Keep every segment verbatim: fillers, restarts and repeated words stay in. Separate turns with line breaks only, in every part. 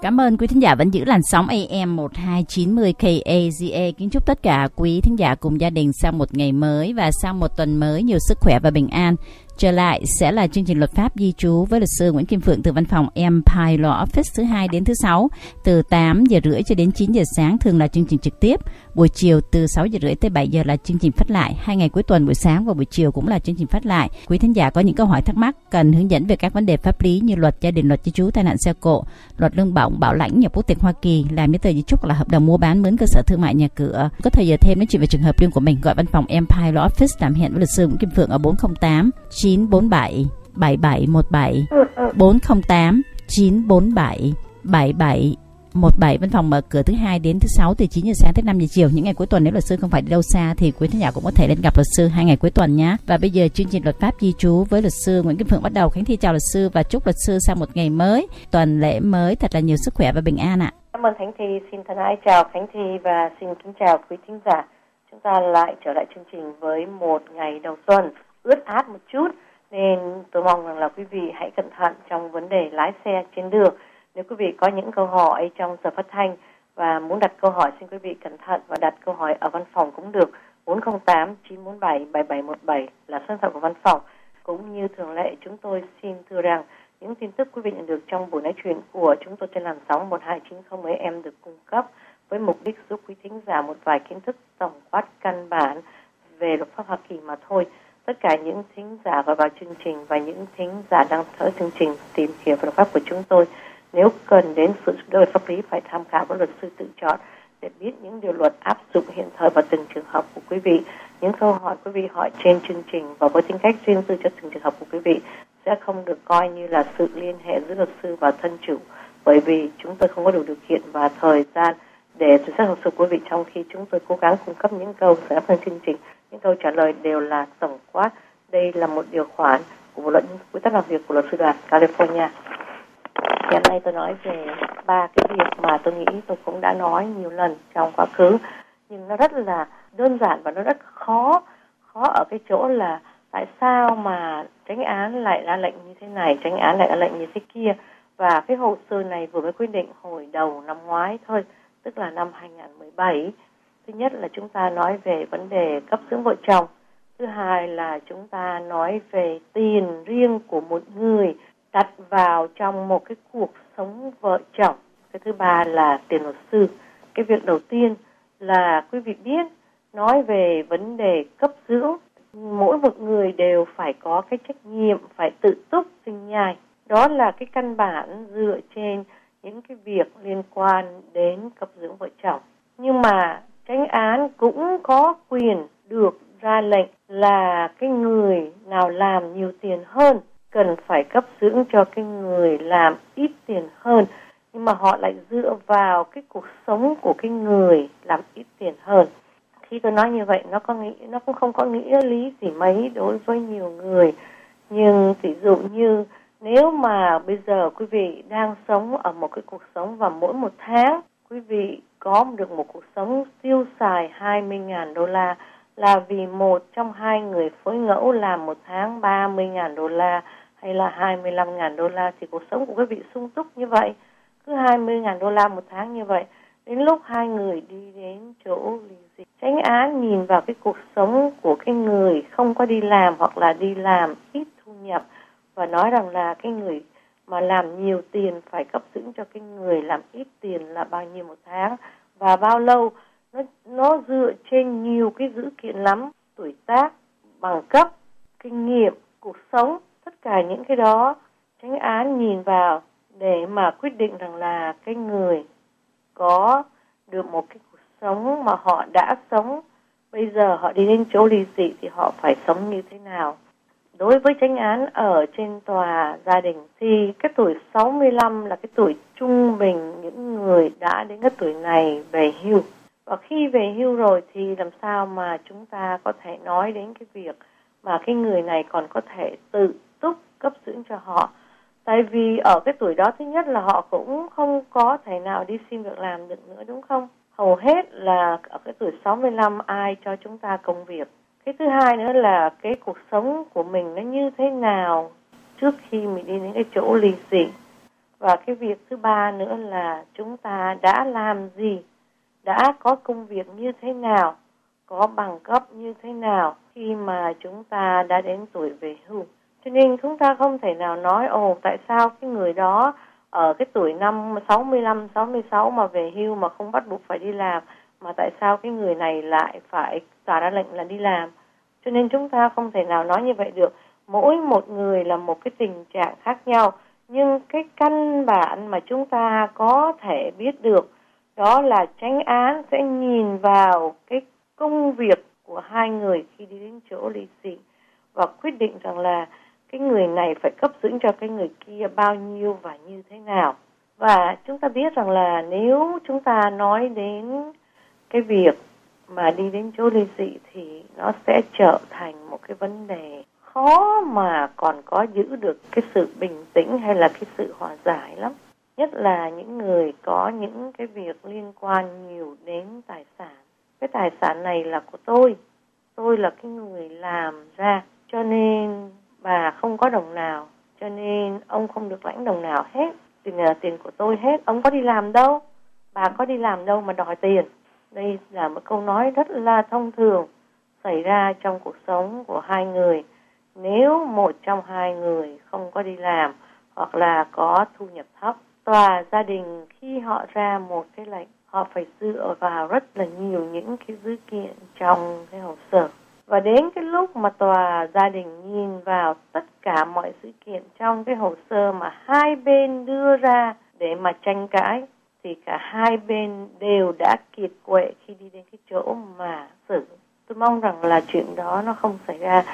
Cảm ơn quý thính giả vẫn giữ làn sóng a em một hai chín không K A Z A. Kính chúc tất cả quý thính giả cùng gia đình sau một ngày mới và sau một tuần mới nhiều sức khỏe và bình an. Trở lại sẽ là chương trình luật pháp di trú với luật sư Nguyễn Kim Phượng từ văn phòng Empire Law Office thứ hai đến thứ sáu từ tám giờ rưỡi cho đến chín giờ sáng, thường là chương trình trực tiếp. Buổi chiều từ sáu giờ rưỡi tới bảy giờ là chương trình phát lại. Hai ngày cuối tuần buổi sáng và buổi chiều cũng là chương trình phát lại. Quý thính giả có những câu hỏi thắc mắc cần hướng dẫn về các vấn đề pháp lý như luật gia đình, luật di trú, tai nạn xe cộ, luật lương bổng, bảo lãnh, nhập quốc tịch Hoa Kỳ, làm giấy tờ di chúc là hợp đồng mua bán, mướn cơ sở thương mại, nhà cửa. Có thời giờ thêm nói chuyện về trường hợp riêng của mình, gọi văn phòng Empire Law Office làm hẹn với luật sư Nguyễn Kim Phượng ở bốn không tám chín bốn bảy bảy bảy một bảy, bốn không tám chín bốn bảy bảy bảy một bảy. Văn phòng mở cửa thứ hai đến thứ sáu từ chín giờ sáng tới năm giờ chiều. Những ngày cuối tuần nếu luật sư không phải đi đâu xa thì quý thính giả cũng có thể lên gặp luật sư hai ngày cuối tuần nhé. Và bây giờ chương trình luật pháp di trú với luật sư Nguyễn Kim Phượng bắt đầu. Khánh Thi chào luật sư và chúc luật sư sau một ngày mới, tuần lễ mới thật là nhiều sức khỏe và bình an ạ.
Cảm ơn Khánh Thi, xin thân ái chào Khánh Thi và xin kính chào quý thính giả. Chúng ta lại trở lại chương trình với một ngày đầu tuần ướt át một chút, nên tôi mong rằng là quý vị hãy cẩn thận trong vấn đề lái xe trên đường. Nếu quý vị có những câu hỏi trong giờ phát thanh và muốn đặt câu hỏi, xin quý vị cẩn thận và đặt câu hỏi ở văn phòng cũng được. bốn không tám chín bốn bảy bảy bảy một bảy là số điện thoại của văn phòng. Cũng như thường lệ, chúng tôi xin thưa rằng những tin tức quý vị nhận được trong buổi nói chuyện của chúng tôi trên làn sóng một hai chín không a em được cung cấp với mục đích giúp quý thính giả một vài kiến thức tổng quát căn bản về luật pháp Hoa Kỳ mà thôi. Tất cả những thính giả gọi vào chương trình và những thính giả đang theo chương trình tìm hiểu về luật pháp của chúng tôi, nếu cần đến sự giúp đỡ pháp lý phải tham khảo với luật sư tự chọn để biết những điều luật áp dụng hiện thời vào từng trường hợp của quý vị. Những câu hỏi quý vị hỏi trên chương trình và với tính cách riêng tư cho từng trường hợp của quý vị sẽ không được coi như là sự liên hệ giữa luật sư và thân chủ, bởi vì chúng tôi không có đủ điều kiện và thời gian để xử xét hồ sơ của quý vị trong khi chúng tôi cố gắng cung cấp những câu giải đáp chương trình. Những câu trả lời đều là tổng quát. Đây là một điều khoản của bộ luật quy tắc làm việc của luật sư đoàn California. Hiện nay tôi nói về ba cái việc mà tôi nghĩ tôi cũng đã nói nhiều lần trong quá khứ, nhưng nó rất là đơn giản và nó rất khó. Khó ở cái chỗ là tại sao mà chánh án lại ra lệnh như thế này, chánh án lại ra lệnh như thế kia. Và cái hồ sơ này vừa mới quyết định hồi đầu năm ngoái thôi, tức là năm hai không một bảy. Thứ nhất là chúng ta nói về vấn đề cấp dưỡng vợ chồng. Thứ hai là chúng ta nói về tiền riêng của một người đặt vào trong một cái cuộc sống vợ chồng. Cái thứ ba là tiền luật sư. Cái việc đầu tiên là quý vị biết nói về vấn đề cấp dưỡng. Mỗi một người đều phải có cái trách nhiệm phải tự túc sinh nhai. Đó là cái căn bản dựa trên những cái việc liên quan đến cấp dưỡng vợ chồng. Nhưng mà chánh án cũng có quyền được ra lệnh là cái người nào làm nhiều tiền hơn cần phải cấp dưỡng cho cái người làm ít tiền hơn. Nhưng mà họ lại dựa vào cái cuộc sống của cái người làm ít tiền hơn. Khi tôi nói như vậy, nó có nghĩ nó cũng không có nghĩa lý gì mấy đối với nhiều người. Nhưng ví dụ như nếu mà bây giờ quý vị đang sống ở một cái cuộc sống và mỗi một tháng quý vị có được một cuộc sống tiêu xài hai mươi nghìn đô la là vì một trong hai người phối ngẫu làm một tháng ba mươi nghìn đô la hay là hai mươi lăm nghìn đô la thì cuộc sống của quý vị sung túc như vậy. Cứ hai mươi nghìn đô la một tháng như vậy. Đến lúc hai người đi đến chỗ ly dị, chánh án nhìn vào cái cuộc sống của cái người không có đi làm hoặc là đi làm ít thu nhập và nói rằng là cái người mà làm nhiều tiền phải cấp dưỡng cho cái người làm ít tiền là bao nhiêu một tháng và bao lâu. Nó, nó dựa trên nhiều cái dữ kiện lắm, tuổi tác, bằng cấp, kinh nghiệm, cuộc sống, tất cả những cái đó chánh án nhìn vào để mà quyết định rằng là cái người có được một cái cuộc sống mà họ đã sống, bây giờ họ đi đến chỗ ly dị thì họ phải sống như thế nào. Đối với chánh án ở trên tòa gia đình thì cái tuổi sáu mươi lăm là cái tuổi trung bình những người đã đến cái tuổi này về hưu. Và khi về hưu rồi thì làm sao mà chúng ta có thể nói đến cái việc mà cái người này còn có thể tự túc cấp dưỡng cho họ. Tại vì ở cái tuổi đó thứ nhất là họ cũng không có thể nào đi xin việc làm được nữa, đúng không? Hầu hết là ở cái tuổi sáu mươi lăm ai cho chúng ta công việc. Cái thứ hai nữa là cái cuộc sống của mình nó như thế nào trước khi mình đi đến cái chỗ ly dị. Và cái việc thứ ba nữa là chúng ta đã làm gì, đã có công việc như thế nào, có bằng cấp như thế nào khi mà chúng ta đã đến tuổi về hưu. Cho nên chúng ta không thể nào nói ồ tại sao cái người đó ở cái tuổi năm sáu mươi lăm, sáu mươi sáu mà về hưu mà không bắt buộc phải đi làm, mà tại sao cái người này lại phải tòa ra lệnh là đi làm. Cho nên chúng ta không thể nào nói như vậy được. Mỗi một người là một cái tình trạng khác nhau, nhưng cái căn bản mà chúng ta có thể biết được đó là chánh án sẽ nhìn vào cái công việc của hai người khi đi đến chỗ ly dị và quyết định rằng là cái người này phải cấp dưỡng cho cái người kia bao nhiêu và như thế nào. Và chúng ta biết rằng là nếu chúng ta nói đến cái việc mà đi đến chỗ ly dị thì nó sẽ trở thành một cái vấn đề khó mà còn có giữ được cái sự bình tĩnh hay là cái sự hòa giải lắm. Nhất là những người có những cái việc liên quan nhiều đến tài sản. Cái tài sản này là của tôi, tôi là cái người làm ra, cho nên bà không có đồng nào, cho nên ông không được lãnh đồng nào hết. Tiền là tiền của tôi hết, ông có đi làm đâu, bà có đi làm đâu mà đòi tiền. Đây là một câu nói rất là thông thường xảy ra trong cuộc sống của hai người. Nếu một trong hai người không có đi làm hoặc là có thu nhập thấp, tòa gia đình khi họ ra một cái lệnh, họ phải dựa vào rất là nhiều những cái dữ kiện trong cái hồ sơ. Và đến cái lúc mà tòa gia đình nhìn vào tất cả mọi sự kiện trong cái hồ sơ mà hai bên đưa ra để mà tranh cãi, thì cả hai bên đều đã kiệt quệ khi đi đến cái chỗ mà xử. Tôi mong rằng là chuyện đó nó không xảy ra,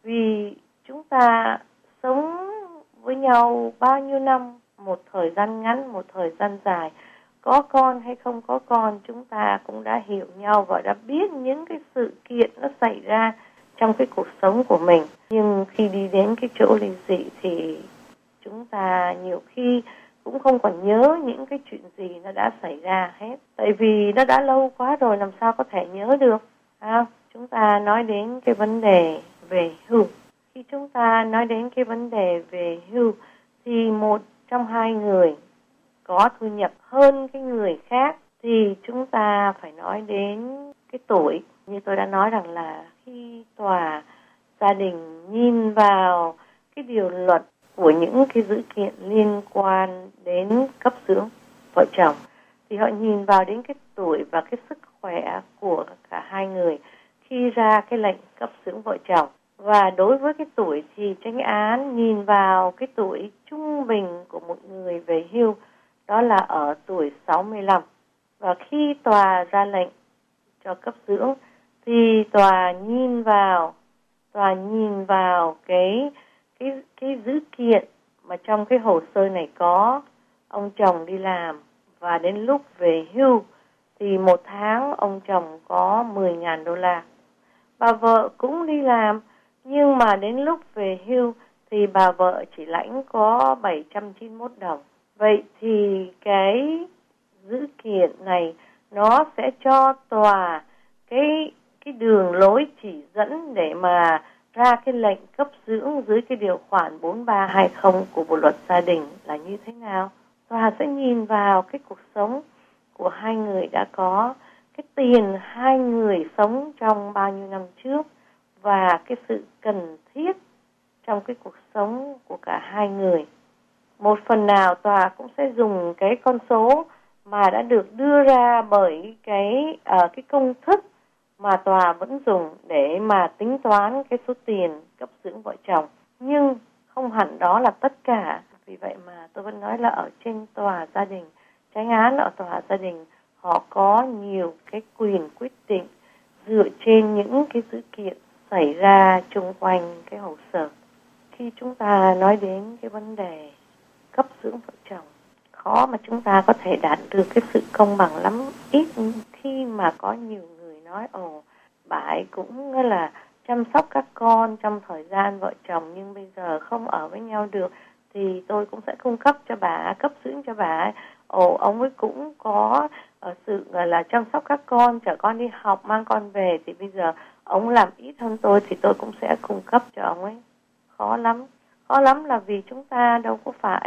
vì chúng ta sống với nhau bao nhiêu năm, một thời gian ngắn, một thời gian dài, có con hay không có con, chúng ta cũng đã hiểu nhau và đã biết những cái sự kiện nó xảy ra trong cái cuộc sống của mình. Nhưng khi đi đến cái chỗ ly dị thì chúng ta nhiều khi cũng không còn nhớ những cái chuyện gì nó đã xảy ra hết. Tại vì nó đã lâu quá rồi, làm sao có thể nhớ được. À, chúng ta nói đến cái vấn đề về hưu. Khi chúng ta nói đến cái vấn đề về hưu thì một trong hai người có thu nhập hơn cái người khác thì chúng ta phải nói đến cái tuổi. Như tôi đã nói rằng là khi tòa gia đình nhìn vào cái điều luật của những cái dữ kiện liên quan đến cấp dưỡng vợ chồng thì họ nhìn vào đến cái tuổi và cái sức khỏe của cả hai người khi ra cái lệnh cấp dưỡng vợ chồng. Và đối với cái tuổi thì chánh án nhìn vào cái tuổi trung bình của một người về hưu, đó là ở tuổi sáu mươi lăm. Và khi tòa ra lệnh cho cấp dưỡng thì tòa nhìn vào tòa nhìn vào cái cái cái dữ kiện mà trong cái hồ sơ này có ông chồng đi làm và đến lúc về hưu thì một tháng ông chồng có mười nghìn đô la. Bà vợ cũng đi làm nhưng mà đến lúc về hưu thì bà vợ chỉ lãnh có bảy trăm chín mươi mốt đồng. Vậy thì cái dữ kiện này nó sẽ cho tòa cái cái đường lối chỉ dẫn để mà ra cái lệnh cấp dưỡng dưới cái điều khoản bốn ba hai không của Bộ luật gia đình là như thế nào. Tòa sẽ nhìn vào cái cuộc sống của hai người đã có, cái tiền hai người sống trong bao nhiêu năm trước và cái sự cần thiết trong cái cuộc sống của cả hai người. Một phần nào tòa cũng sẽ dùng cái con số mà đã được đưa ra bởi cái uh, cái công thức mà tòa vẫn dùng để mà tính toán cái số tiền cấp dưỡng vợ chồng. Nhưng không hẳn đó là tất cả. Vì vậy mà tôi vẫn nói là ở trên tòa gia đình, chánh án ở tòa gia đình, họ có nhiều cái quyền quyết định dựa trên những cái dữ kiện xảy ra xung quanh cái hồ sơ. Khi chúng ta nói đến cái vấn đề cấp dưỡng vợ chồng, khó mà chúng ta có thể đạt được cái sự công bằng lắm. Ít khi mà có nhiều người nói ồ, bà ấy cũng là chăm sóc các con trong thời gian vợ chồng nhưng bây giờ không ở với nhau được thì tôi cũng sẽ cung cấp cho bà, cấp dưỡng cho bà ấy. Ồ, ông ấy cũng có uh, sự uh, là chăm sóc các con, chở con đi học, mang con về thì bây giờ ông làm ít hơn tôi thì tôi cũng sẽ cung cấp cho ông ấy. Khó lắm. Khó lắm là vì chúng ta đâu có phải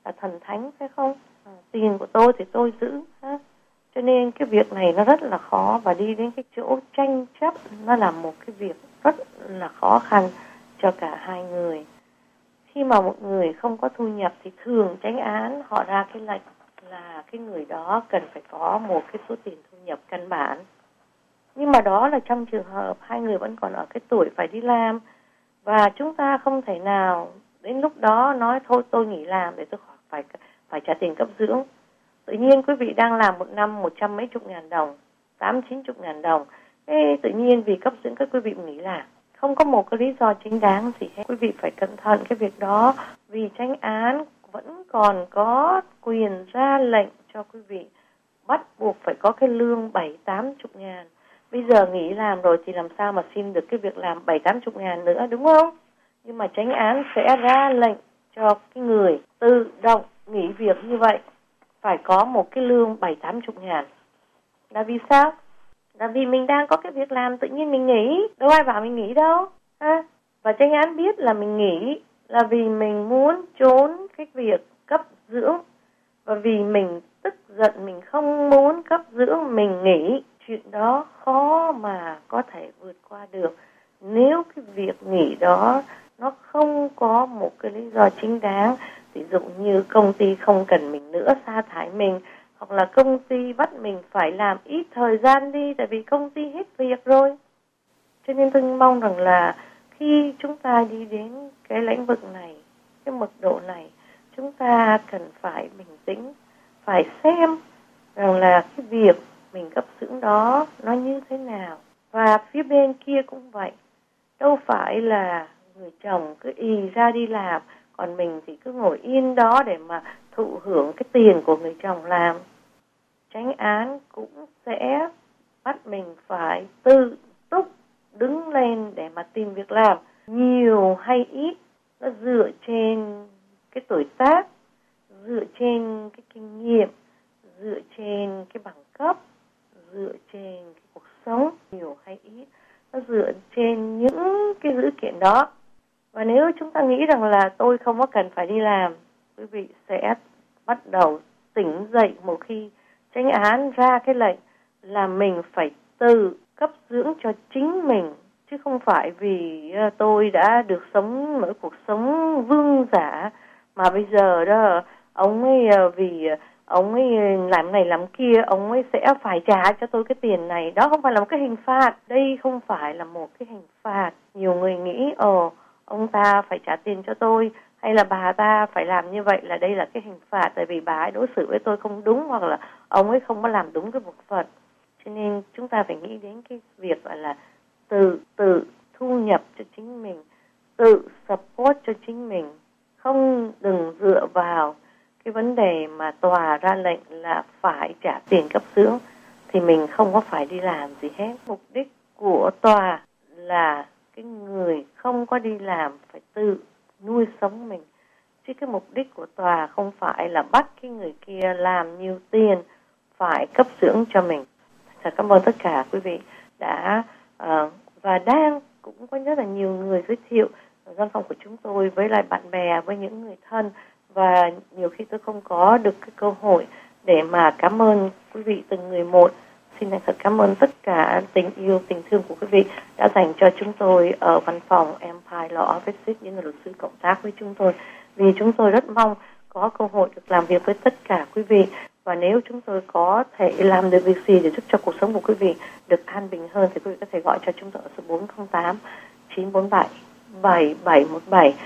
là thần thánh phải không? À, tiền của tôi thì tôi giữ. Ha? Cho nên cái việc này nó rất là khó, và đi đến cái chỗ tranh chấp nó là một cái việc rất là khó khăn cho cả hai người. Khi mà một người không có thu nhập thì thường chánh án họ ra cái lệnh là cái người đó cần phải có một cái số tiền thu nhập căn bản. Nhưng mà đó là trong trường hợp hai người vẫn còn ở cái tuổi phải đi làm, và chúng ta không thể nào đến lúc đó nói thôi tôi nghỉ làm để tôi phải phải trả tiền cấp dưỡng. Tự nhiên quý vị đang làm một năm một trăm mấy chục ngàn đồng, tám chín chục ngàn đồng, thế tự nhiên vì cấp dưỡng các quý vị nghỉ làm, không có một cái lý do chính đáng gì hết. Quý vị phải cẩn thận cái việc đó, vì chánh án vẫn còn có quyền ra lệnh cho quý vị bắt buộc phải có cái lương bảy tám chục ngàn. Bây giờ nghỉ làm rồi thì làm sao mà xin được cái việc làm bảy tám chục ngàn nữa, đúng không? Nhưng mà chánh án sẽ ra lệnh cho cái người tự động nghỉ việc như vậy phải có một cái lương bảy tám chục ngàn. Là vì sao? Là vì mình đang có cái việc làm tự nhiên mình nghỉ, đâu ai bảo mình nghỉ đâu. Ha? Và chánh án biết là mình nghỉ là vì mình muốn trốn cái việc cấp dưỡng, và vì mình tức giận mình không muốn cấp dưỡng mình nghỉ. Chuyện đó khó mà có thể vượt qua được nếu cái việc nghỉ đó nó không có một cái lý do chính đáng. Ví dụ như công ty không cần mình nữa, sa thải mình, hoặc là công ty bắt mình phải làm ít thời gian đi tại vì công ty hết việc rồi. Cho nên tôi mong rằng là khi chúng ta đi đến cái lĩnh vực này, cái mật độ này, chúng ta cần phải bình tĩnh, phải xem rằng là cái việc mình cấp dưỡng đó nó như thế nào. Và phía bên kia cũng vậy, đâu phải là người chồng cứ ì ra đi làm, còn mình thì cứ ngồi yên đó để mà thụ hưởng cái tiền của người chồng làm. Chánh án cũng sẽ bắt mình phải tự túc đứng lên để mà tìm việc làm. Nhiều hay ít, nó dựa trên cái tuổi tác, dựa trên cái kinh nghiệm, dựa trên cái bằng cấp, dựa trên cái cuộc sống. Nhiều hay ít, nó dựa trên những cái dữ kiện đó. Và nếu chúng ta nghĩ rằng là tôi không có cần phải đi làm, quý vị sẽ bắt đầu tỉnh dậy một khi chánh án ra cái lệnh là mình phải tự cấp dưỡng cho chính mình, chứ không phải vì tôi đã được sống một cuộc sống vương giả mà bây giờ đó ông ấy vì ông ấy làm này làm kia, ông ấy sẽ phải trả cho tôi cái tiền này. Đó không phải là một cái hình phạt, đây không phải là một cái hình phạt. Nhiều người nghĩ ồ ông ta phải trả tiền cho tôi, hay là bà ta phải làm như vậy là đây là cái hình phạt tại vì bà ấy đối xử với tôi không đúng, hoặc là ông ấy không có làm đúng cái bổn phận. Cho nên chúng ta phải nghĩ đến cái việc gọi là tự tự thu nhập cho chính mình, tự support cho chính mình, không đừng dựa vào cái vấn đề mà tòa ra lệnh là phải trả tiền cấp dưỡng thì mình không có phải đi làm gì hết. Mục đích của tòa là cái người không có đi làm phải tự nuôi sống mình, chứ cái mục đích của tòa không phải là bắt cái người kia làm nhiều tiền phải cấp dưỡng cho mình. Thật cảm ơn tất cả quý vị đã uh, và đang cũng có rất là nhiều người giới thiệu văn phòng của chúng tôi với lại bạn bè, với những người thân, và nhiều khi tôi không có được cái cơ hội để mà cảm ơn quý vị từng người một. Xin thật cảm ơn tất cả tình yêu, tình thương của quý vị đã dành cho chúng tôi ở văn phòng Empire Law Office, những người luật sư cộng tác với chúng tôi. Vì chúng tôi rất mong có cơ hội được làm việc với tất cả quý vị. Và nếu chúng tôi có thể làm được việc gì để giúp cho cuộc sống của quý vị được an bình hơn thì quý vị có thể gọi cho chúng tôi ở số bốn không tám chín bốn bảy bảy bảy một bảy,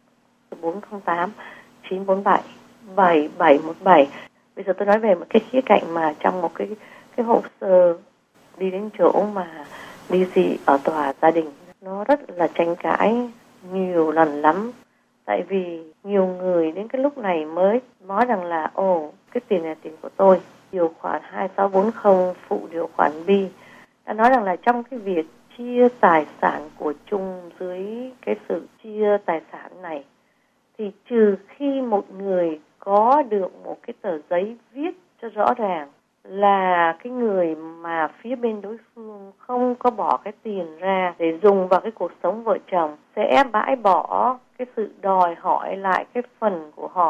số bốn không tám chín bốn bảy bảy bảy một bảy. Bây giờ tôi nói về một cái khía cạnh mà trong một cái cái hồ sơ đi đến chỗ mà ly dị ở tòa gia đình, nó rất là tranh cãi nhiều lần lắm. Tại vì nhiều người đến cái lúc này mới nói rằng là ồ, cái tiền này là tiền của tôi. Điều khoản hai sáu bốn không phụ điều khoản B đã nói rằng là trong cái việc chia tài sản của chung dưới cái sự chia tài sản này, thì trừ khi một người có được một cái tờ giấy viết cho rõ ràng là cái người mà phía bên đối phương không có bỏ cái tiền ra để dùng vào cái cuộc sống vợ chồng, sẽ bãi bỏ cái sự đòi hỏi lại cái phần của họ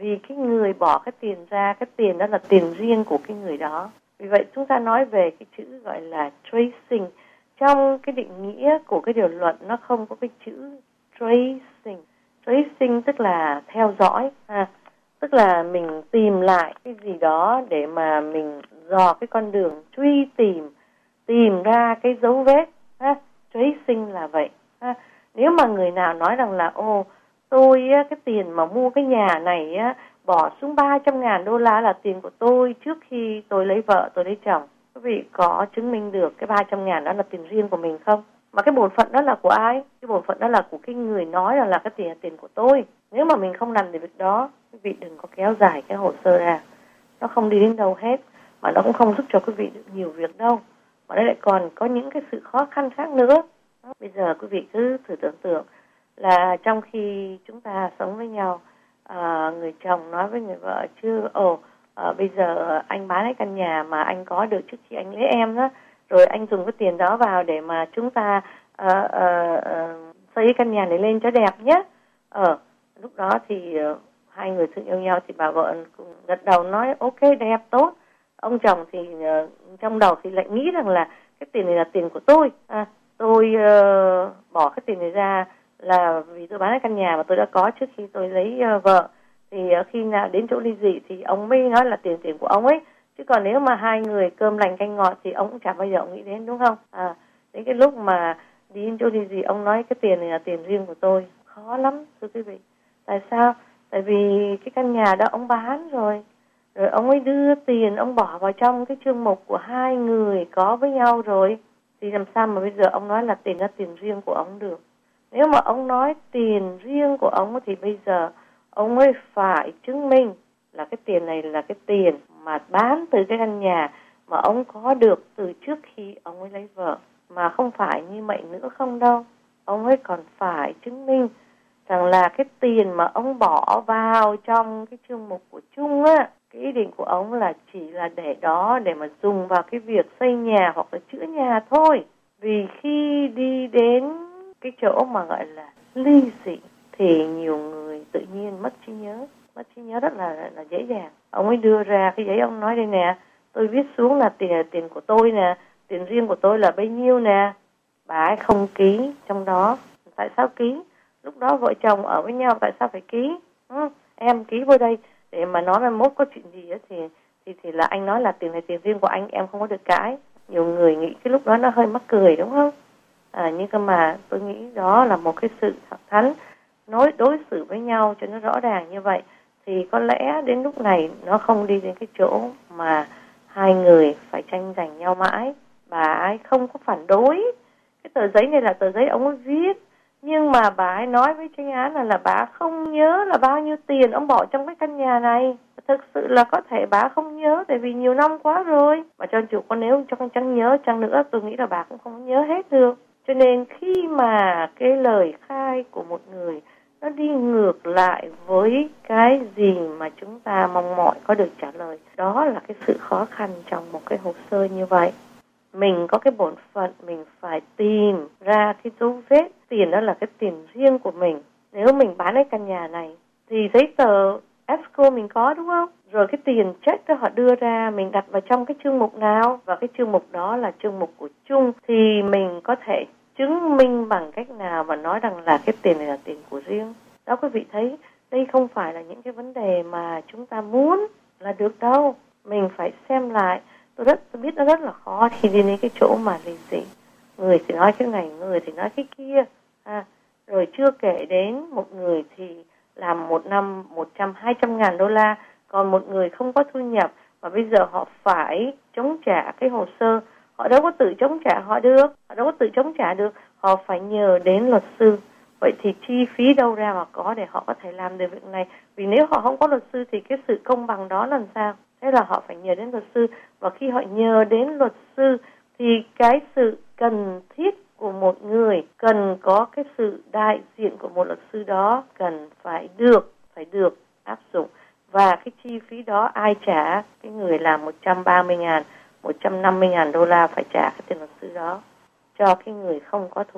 vì cái người bỏ cái tiền ra, cái tiền đó là tiền riêng của cái người đó. Vì vậy chúng ta nói về cái chữ gọi là tracing. Trong cái định nghĩa của cái điều luật nó không có cái chữ tracing. Tracing tức là theo dõi, ha. Tức là mình tìm lại cái gì đó để mà mình dò cái con đường, truy tìm, tìm ra cái dấu vết, ha. Tracing là vậy, ha. Nếu mà người nào nói rằng là ô, tôi cái tiền mà mua cái nhà này á, bỏ xuống ba trăm ngàn đô la là tiền của tôi trước khi tôi lấy vợ, tôi lấy chồng. Quý vị có chứng minh được cái ba trăm ngàn đó là tiền riêng của mình không? Mà cái bổn phận đó là của ai? Cái bổn phận đó là của cái người nói rằng là cái tiền là tiền của tôi. Nếu mà mình không làm được việc đó, quý vị đừng có kéo dài cái hồ sơ ra. Nó không đi đến đâu hết, mà nó cũng không giúp cho quý vị được nhiều việc đâu. Mà nó lại còn có những cái sự khó khăn khác nữa. Bây giờ quý vị cứ thử tưởng tượng là trong khi chúng ta sống với nhau, à, người chồng nói với người vợ chứ ồ à, bây giờ anh bán cái căn nhà mà anh có được trước khi anh lấy em đó, rồi anh dùng cái tiền đó vào để mà chúng ta à, à, à, xây căn nhà này lên cho đẹp nhé. Ờ lúc đó thì uh, hai người thương yêu nhau thì bà vợ cũng gật đầu nói ok, đẹp, tốt. Ông chồng thì uh, trong đầu thì lại nghĩ rằng là cái tiền này là tiền của tôi, à, tôi uh, bỏ cái tiền này ra là vì tôi bán cái căn nhà mà tôi đã có trước khi tôi lấy uh, vợ. Thì uh, khi nào đến chỗ ly dị thì ông mới nói là tiền tiền của ông ấy. Chứ còn nếu mà hai người cơm lành canh ngọt thì ông cũng chả bao giờ ông nghĩ đến, đúng không? À, đến cái lúc mà đi đến chỗ ly dị ông nói cái tiền này là tiền riêng của tôi. Khó lắm thưa quý vị. Tại sao? Tại vì cái căn nhà đó ông bán rồi. Rồi ông ấy đưa tiền, ông bỏ vào trong cái chương mục của hai người có với nhau rồi. Thì làm sao mà bây giờ ông nói là tiền là tiền riêng của ông được? Nếu mà ông nói tiền riêng của ông thì bây giờ ông ấy phải chứng minh là cái tiền này là cái tiền mà bán từ cái căn nhà mà ông có được từ trước khi ông ấy lấy vợ. Mà không phải như vậy nữa không đâu. Ông ấy còn phải chứng minh rằng là cái tiền mà ông bỏ vào trong cái chương mục của chung á, cái ý định của ông là chỉ là để đó để mà dùng vào cái việc xây nhà hoặc là chữa nhà thôi. Vì khi đi đến cái chỗ mà gọi là ly dị thì nhiều người tự nhiên mất trí nhớ, mất trí nhớ rất là là dễ dàng. Ông ấy đưa ra cái giấy, ông nói đây nè, tôi viết xuống là tiền là tiền của tôi nè, tiền riêng của tôi là bấy nhiêu nè. Bà ấy không ký trong đó. Tại sao ký? Lúc đó vợ chồng ở với nhau tại sao phải ký? Ừ, em ký vô đây để mà nói mai mốt có chuyện gì đó thì thì thì là anh nói là tiền này tiền riêng của anh, em không có được cãi. Nhiều người nghĩ cái lúc đó nó hơi mắc cười, đúng không? À, nhưng cơ mà tôi nghĩ đó là một cái sự thẳng thắn nói đối xử với nhau cho nó rõ ràng như vậy thì có lẽ đến lúc này nó không đi đến cái chỗ mà hai người phải tranh giành nhau mãi. Bà ấy không có phản đối. Cái tờ giấy này là tờ giấy ông ấy viết, nhưng mà bà ấy nói với tranh án là, là bà không nhớ là bao nhiêu tiền ông bỏ trong cái căn nhà này. Thực sự là có thể bà không nhớ tại vì nhiều năm quá rồi. Mà cho chủ con nếu cho con chẳng nhớ chăng nữa, tôi nghĩ là bà cũng không nhớ hết được. Cho nên khi mà cái lời khai của một người nó đi ngược lại với cái gì mà chúng ta mong mỏi có được trả lời, đó là cái sự khó khăn trong một cái hồ sơ như vậy. Mình có cái bổn phận mình phải tìm ra cái dấu vết tiền đó là cái tiền riêng của mình. Nếu mình bán cái căn nhà này thì giấy tờ escrow mình có, đúng không? Rồi cái tiền check đó họ đưa ra mình đặt vào trong cái chương mục nào, và cái chương mục đó là chương mục của chung, thì mình có thể chứng minh bằng cách nào mà nói rằng là cái tiền này là tiền của riêng. Đó, quý vị thấy đây không phải là những cái vấn đề mà chúng ta muốn là được đâu. Mình phải xem lại. Tôi rất tôi biết nó rất là khó khi đi đến cái chỗ mà ly dị. Người thì nói cái này, người thì nói cái kia. À, rồi chưa kể đến một người thì làm một năm một trăm, hai trăm ngàn đô la, còn một người không có thu nhập mà bây giờ họ phải chống trả cái hồ sơ. Họ đâu có tự chống trả họ được, họ đâu có tự chống trả được, họ phải nhờ đến luật sư. Vậy thì chi phí đâu ra mà có để họ có thể làm được việc này? Vì nếu họ không có luật sư thì cái sự công bằng đó làm sao? Thế là họ phải nhờ đến luật sư, và khi họ nhờ đến luật sư thì cái sự cần thiết của một người cần có cái sự đại diện của một luật sư đó cần phải được phải được áp dụng. Và cái chi phí đó ai trả? Cái người làm một trăm ba mươi ngàn, một trăm năm mươi ngàn đô la phải trả cái tiền luật sư đó cho cái người không có thu nhập.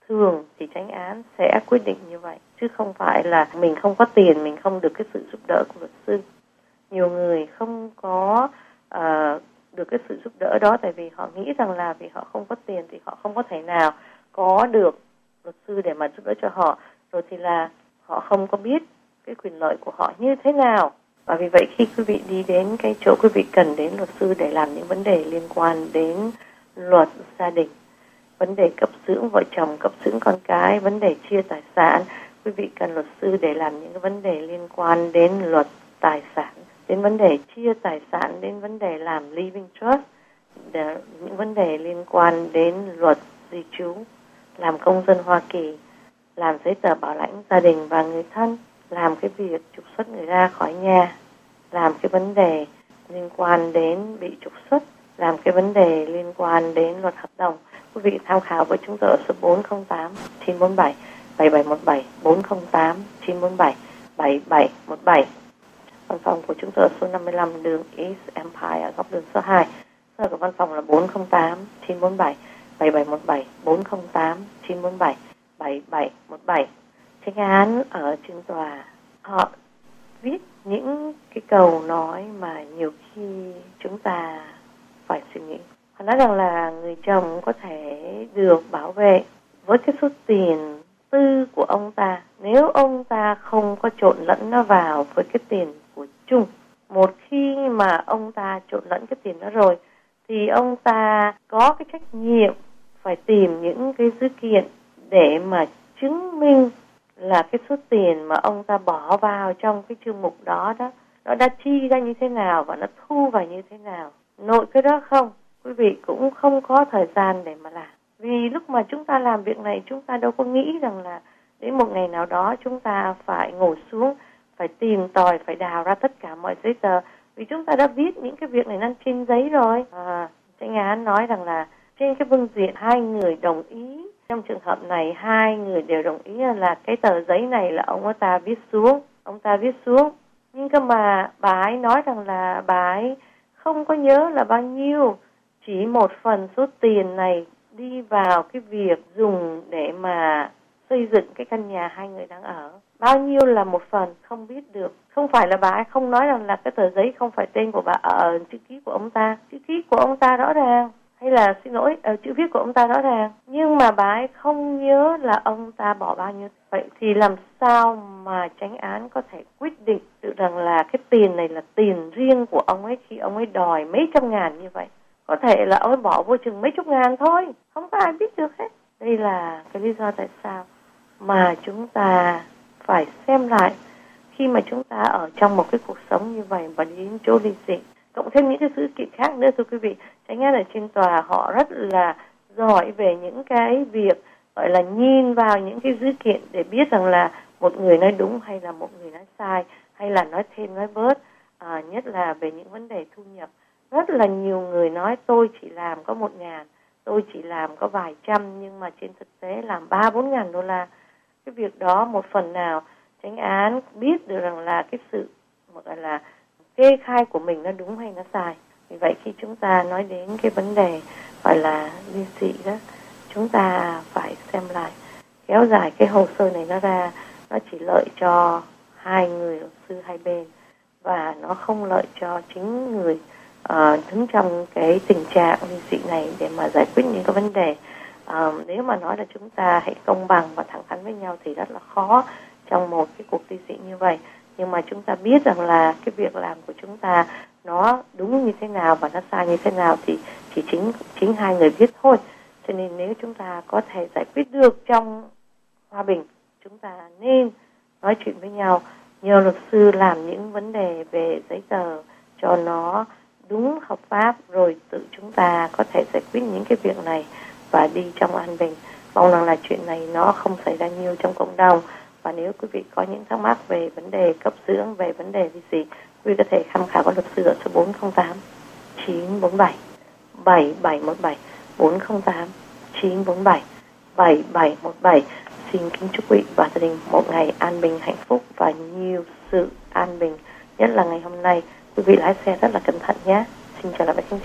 thường thì chánh án sẽ quyết định như vậy, chứ không phải là mình không có tiền, mình không được cái sự giúp đỡ của luật sư. Nhiều người không có uh, được cái sự giúp đỡ đó, tại vì họ nghĩ rằng là vì họ không có tiền thì họ không có thể nào có được luật sư để mà giúp đỡ cho họ, rồi thì là họ không có biết cái quyền lợi của họ như thế nào. Và vì vậy khi quý vị đi đến cái chỗ quý vị cần đến luật sư để làm những vấn đề liên quan đến luật gia đình, vấn đề cấp dưỡng vợ chồng, cấp dưỡng con cái, vấn đề chia tài sản, quý vị cần luật sư để làm những cái vấn đề liên quan đến luật tài sản, đến vấn đề chia tài sản, đến vấn đề làm living trust, để, những vấn đề liên quan đến luật di trú, làm công dân Hoa Kỳ, làm giấy tờ bảo lãnh gia đình và người thân, làm cái việc trục xuất người ra khỏi nhà, làm cái vấn đề liên quan đến bị trục xuất, làm cái vấn đề liên quan đến luật hợp đồng. Quý vị tham khảo với chúng tôi ở số bốn không tám chín bốn bảy bảy bảy một bảy, bốn không tám chín bốn bảy bảy bảy một bảy. Văn phòng của chúng tôi ở số năm mươi lăm đường East Empire, góc đường số hai. Số của văn phòng là bốn không tám chín bốn bảy bảy bảy một bảy, bốn không tám chín bốn bảy bảy bảy một bảy. Chánh án ở trên tòa họ viết những cái câu nói mà nhiều khi chúng ta phải suy nghĩ. Họ nói rằng là người chồng có thể được bảo vệ với cái số tiền tư của ông ta nếu ông ta không có trộn lẫn nó vào với cái tiền của chung. Một khi mà ông ta trộn lẫn cái tiền đó rồi thì ông ta có cái trách nhiệm phải tìm những cái dữ kiện để mà chứng minh là cái số tiền mà ông ta bỏ vào trong cái chương mục đó đó, nó đã chi ra như thế nào và nó thu vào như thế nào. Nội cái đó không, quý vị cũng không có thời gian để mà làm. Vì lúc mà chúng ta làm việc này, chúng ta đâu có nghĩ rằng là đến một ngày nào đó chúng ta phải ngồi xuống, phải tìm tòi, phải đào ra tất cả mọi giấy tờ. Vì chúng ta đã viết những cái việc này lên trên giấy rồi. À, chánh án nói rằng là trên cái phương diện hai người đồng ý. Trong trường hợp này, hai người đều đồng ý là cái tờ giấy này là ông ta viết xuống. Ông ta viết xuống. Nhưng cơ mà bà ấy nói rằng là bà ấy không có nhớ là bao nhiêu. Chỉ một phần số tiền này đi vào cái việc dùng để mà xây dựng cái căn nhà hai người đang ở. Bao nhiêu là một phần không biết được. Không phải là bà ấy không nói rằng là cái tờ giấy không phải tên của bà ở chữ ký của ông ta. Chữ ký của ông ta rõ ràng. Hay là xin lỗi, ở chữ viết của ông ta rõ ràng. Nhưng mà bà ấy không nhớ là ông ta bỏ bao nhiêu. Vậy thì làm sao mà chánh án có thể quyết định được rằng là cái tiền này là tiền riêng của ông ấy khi ông ấy đòi mấy trăm ngàn như vậy. Có thể là ông ấy bỏ vô chừng mấy chục ngàn thôi. Không có ai biết được hết. Đây là cái lý do tại sao mà chúng ta phải xem lại khi mà chúng ta ở trong một cái cuộc sống như vậy và đến chỗ ly dị. Cộng thêm những cái sự kiện khác nữa thưa quý vị. Chánh án ở trên tòa họ rất là giỏi về những cái việc gọi là nhìn vào những cái dữ kiện để biết rằng là một người nói đúng hay là một người nói sai, hay là nói thêm nói bớt, à, nhất là về những vấn đề thu nhập. Rất là nhiều người nói tôi chỉ làm có một ngàn, tôi chỉ làm có vài trăm, nhưng mà trên thực tế làm ba bốn ngàn đô la. Cái việc đó một phần nào chánh án biết được rằng là cái sự gọi là kê khai của mình nó đúng hay nó sai. Vì vậy khi chúng ta nói đến cái vấn đề gọi là ly dị đó, chúng ta phải xem lại, kéo dài cái hồ sơ này nó ra, nó chỉ lợi cho hai người luật sư hai bên và nó không lợi cho chính người uh, đứng trong cái tình trạng ly dị này để mà giải quyết những cái vấn đề. Uh, nếu mà nói là chúng ta hãy công bằng và thẳng thắn với nhau thì rất là khó trong một cái cuộc ly dị như vậy. Nhưng mà chúng ta biết rằng là cái việc làm của chúng ta nó đúng như thế nào và nó sai như thế nào thì chỉ chính chính hai người biết thôi. Cho nên nếu chúng ta có thể giải quyết được trong hòa bình, chúng ta nên nói chuyện với nhau, nhờ luật sư làm những vấn đề về giấy tờ cho nó đúng hợp pháp, rồi tự chúng ta có thể giải quyết những cái việc này và đi trong an bình. Mong rằng là chuyện này nó không xảy ra nhiều trong cộng đồng. Và nếu quý vị có những thắc mắc về vấn đề cấp dưỡng, về vấn đề gì gì, quý vị có thể tham khảo các luật sư ở số bốn không tám chín bốn bảy bảy bảy một bảy, bốn không tám chín bốn bảy bảy bảy một bảy. Xin kính chúc quý vị và gia đình một ngày an bình, hạnh phúc và nhiều sự an bình. Nhất là ngày hôm nay, quý vị lái xe rất là cẩn thận nhé. Xin chào lại các anh chị.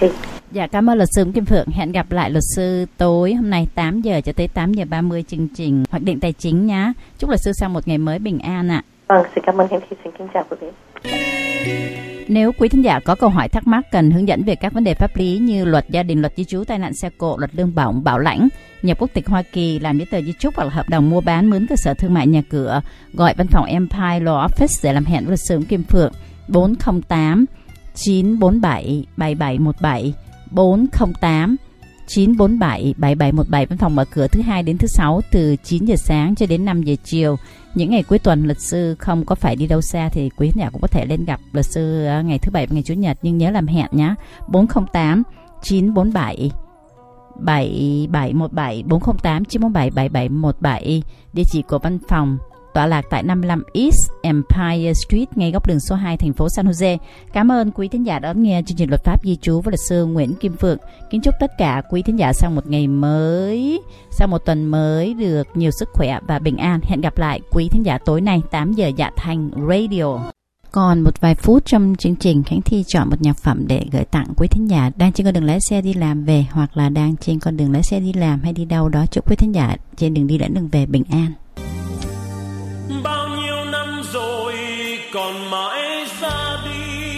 Dạ, cảm ơn luật sư Kim Phượng. Hẹn gặp lại luật sư tối hôm nay tám giờ cho tới tám giờ ba mươi chương trình Hoạch định Tài chính nhá. Chúc luật sư sang một ngày mới bình an ạ.
Vâng, xin cảm ơn Khánh Thi, xin kính chào quý vị.
Nếu quý thính giả có câu hỏi thắc mắc cần hướng dẫn về các vấn đề pháp lý như luật gia đình, luật di trú, tai nạn xe cộ, luật lương bổng, bảo lãnh, nhập quốc tịch Hoa Kỳ, làm giấy tờ di chúc hoặc là hợp đồng mua bán, mướn cơ sở thương mại, nhà cửa, gọi văn phòng Empire Law Office để làm hẹn với luật sư Kim Phượng bốn không tám chín bốn bảy bảy bảy một bảy bốn không tám chín bốn bảy bảy bảy một bảy. Văn phòng mở cửa thứ hai đến thứ sáu từ chín giờ sáng cho đến năm giờ chiều. Những ngày cuối tuần luật sư không có phải đi đâu xa thì quý khán giả cũng có thể lên gặp luật sư ngày thứ bảy và ngày chủ nhật, nhưng nhớ làm hẹn nhé. bốn không tám chín bốn bảy bảy bảy một bảy bốn không tám chín bốn bảy bảy bảy một bảy. Địa chỉ của văn phòng tọa lạc tại năm mươi lăm East Empire Street, ngay góc đường số hai, thành phố San Jose. Cảm ơn quý thính giả đón nghe chương trình Luật pháp di trú với luật sư Nguyễn Kim Phượng. Kính chúc tất cả quý thính giả sau một ngày mới, sau một tuần mới được nhiều sức khỏe và bình an. Hẹn gặp lại quý thính giả tối nay tám giờ Dạ Thành Radio. Còn một vài phút trong chương trình, Khánh Thi chọn một nhạc phẩm để gửi tặng quý thính giả đang trên con đường lái xe đi làm về, hoặc là đang trên con đường lái xe đi làm hay đi đâu đó. Chúc quý thính giả trên đường đi lẫn đường về bình an.
Bao nhiêu năm rồi còn mãi ra đi,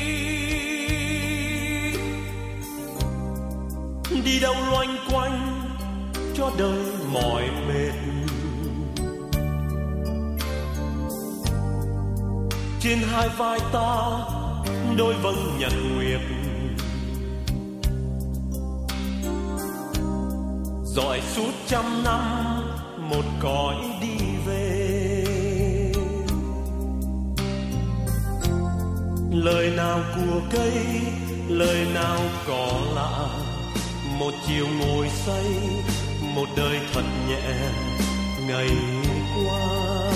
đi đâu loanh quanh cho đời mỏi mệt. Trên hai vai ta đôi vầng nhật nguyệt, dõi suốt trăm năm một cõi đi về. Lời nào của cây, lời nào cỏ lạ, một chiều ngồi say, một đời thật nhẹ ngày qua.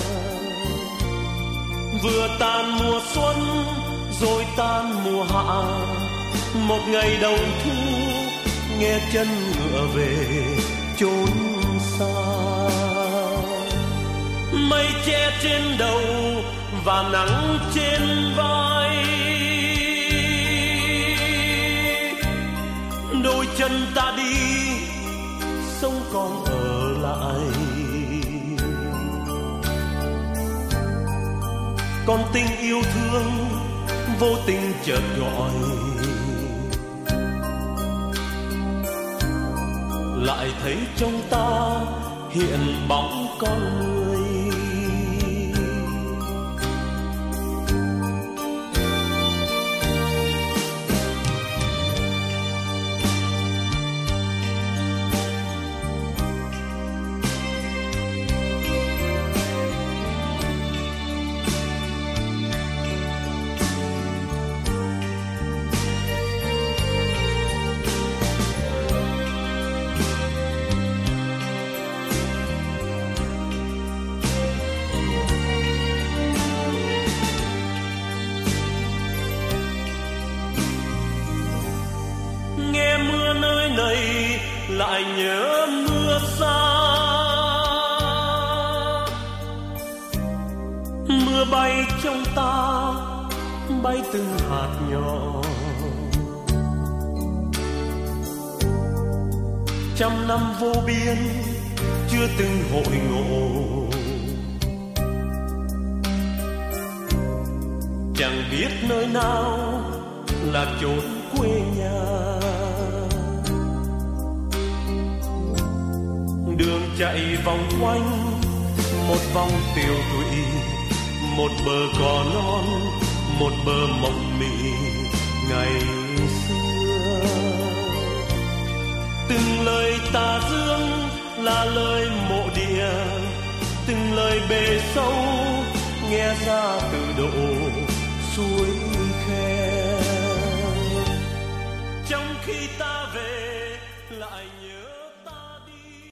Vừa tan mùa xuân rồi tan mùa hạ, một ngày đầu thu nghe chân ngựa về chốn xa. Mây che trên đầu và nắng trên vai, đôi chân ta đi sống còn ở lại. Con tình yêu thương vô tình chợt gọi, lại thấy trong ta hiện bóng con người. Lại nhớ mưa xa, mưa bay trong ta, bay từng hạt nhỏ. Trăm năm vô biên chưa từng hội ngộ, chẳng biết nơi nào là chốn quê nhà. Đường chạy vòng quanh một vòng tiêu tụy, một bờ cỏ non, một bờ mộng mị ngày xưa. Từng lời tà dương là lời mộ địa, từng lời bề sâu nghe ra từ